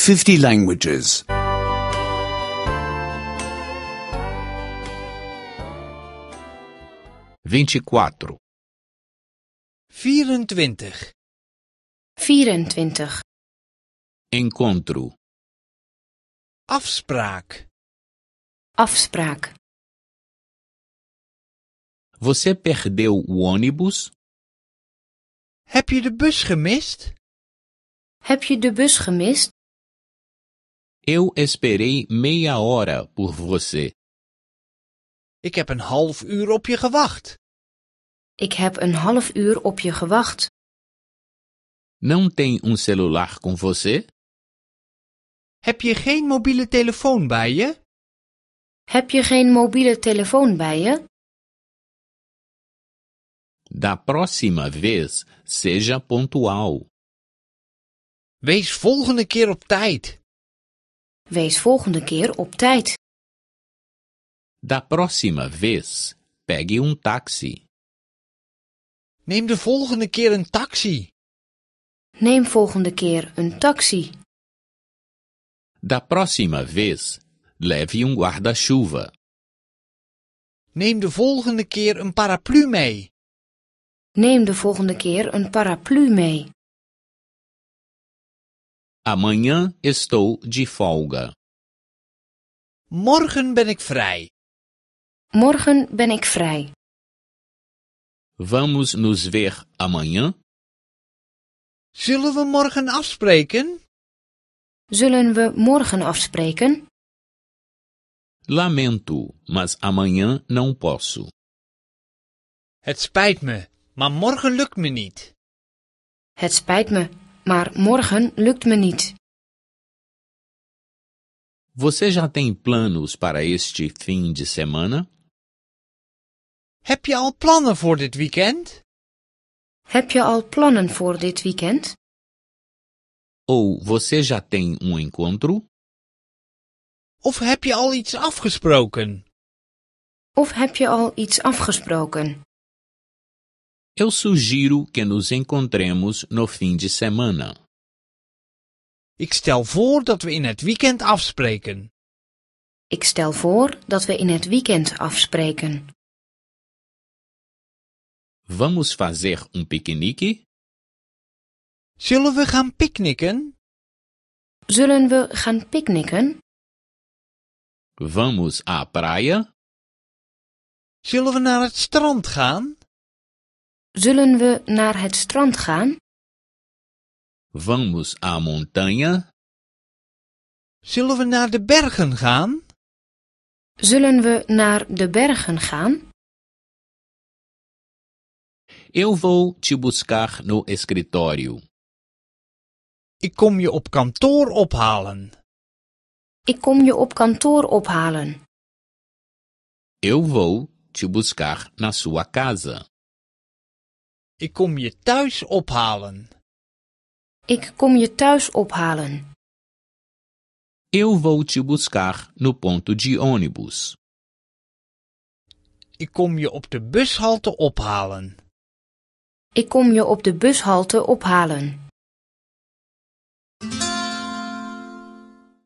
50 languages. 24. 24. 24. Encontro. Afspraak. Afspraak. Você perdeu o ônibus? Heb je de bus gemist? Heb je de bus gemist? Eu esperei meia hora por você. Ik heb een half uur op je gewacht. Ik heb een half uur op je gewacht. Não tem celular com você? Heb je geen mobiele telefoon bij je? Heb je geen mobiele telefoon bij je? Da próxima vez, seja pontual. Wees volgende keer op tijd. Wees volgende keer op tijd. Da próxima vez, pegue táxi. Neem de volgende keer een taxi. Neem volgende keer een taxi. Da próxima vez, leve guarda-chuva. Neem de volgende keer een paraplu mee. Neem de volgende keer een paraplu mee. Amanhã estou de folga. Morgen ben ik vrij. Morgen ben ik vrij. Vamos nos ver amanhã? Zullen we morgen afspreken? Zullen we morgen afspreken? Lamento, mas amanhã não posso. Het spijt me, maar morgen lukt me niet. Het spijt me, maar morgen lukt me niet. Você já tem planos para este fim de semana? Heb je al plannen voor dit weekend? Heb je al plannen voor dit weekend? Ou você já tem encontro? Of heb je al iets afgesproken? Of heb je al iets afgesproken? Eu sugiro que nos encontremos no fim de semana. Ik stel voor dat we in het weekend afspreken. Ik stel voor dat we in het weekend afspreken. Vamos fazer piquenique? Zullen we gaan picknicken? Zullen we gaan picknicken? Vamos à praia? Zullen we naar het strand gaan? Zullen we naar het strand gaan? Vamos à montanha? Zullen we naar de bergen gaan? Zullen we naar de bergen gaan? Eu vou te buscar no escritório. Ik kom je op kantoor ophalen. Ik kom je op kantoor ophalen. Eu vou te buscar na sua casa. Ik kom je thuis ophalen. Ik kom je thuis ophalen. Eu vou te buscar no ponto de ônibus. Ik kom je op de bushalte ophalen. Ik kom je op de bushalte ophalen.